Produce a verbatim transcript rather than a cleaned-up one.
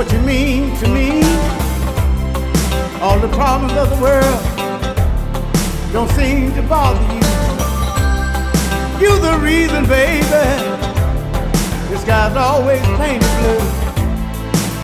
what you mean to me. All the problems of the world don't seem to bother you. You're the reason, baby, the sky's always painted blue.